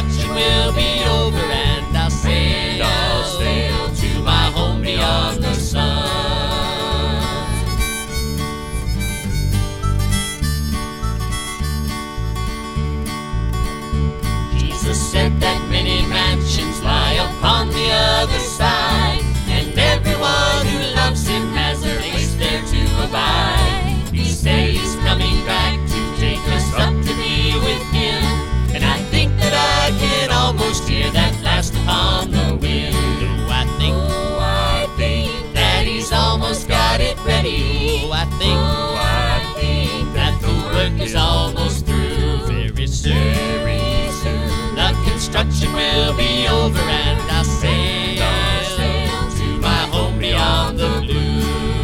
construction will be over, and I'll sail to my home beyond the sun. Jesus said that many mansions lie upon the other side, and everyone who loves him has a place there to abide. He said he's coming back to take us up to be with him, and I think that I can almost hear that blast upon the wind. Oh, I think that he's almost got it ready. Oh, I think that the work is almost through. Very soon the construction will be over, and I'll sail to my home beyond the blue.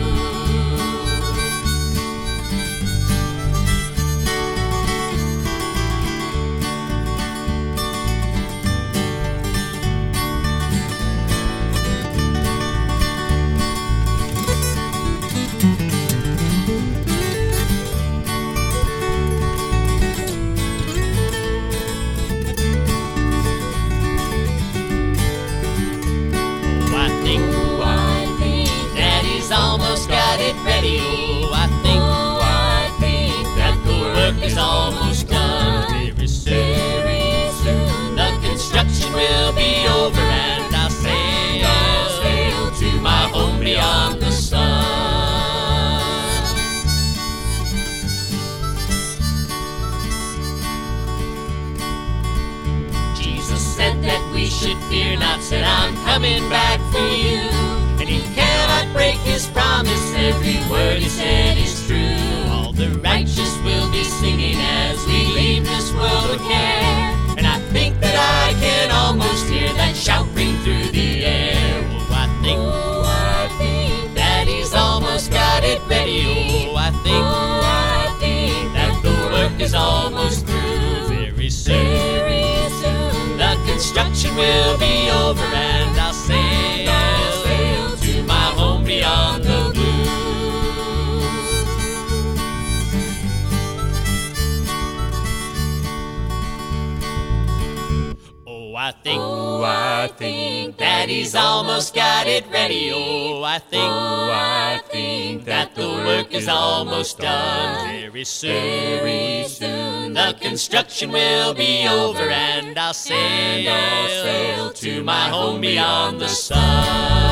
Almost got it ready. Oh, I think that the work is almost done. Very soon the construction will be over, and I'll sail to my home beyond the sun. Jesus said that we should fear not, said I'm coming back for you. And he cannot break his promise, every word he said is true. All the righteous will be singing as we leave this world of care, and I think that I can almost hear that shout ring through the air. Oh, I think that he's almost got it ready. Oh, I think that the work is almost through. Very soon the construction will be over, and I'll sail to my home beyond the blue. Oh, I think that he's almost got it ready. Oh, I think that the work is almost done. Very soon the construction will be over, and I'll sail to my home beyond the sun.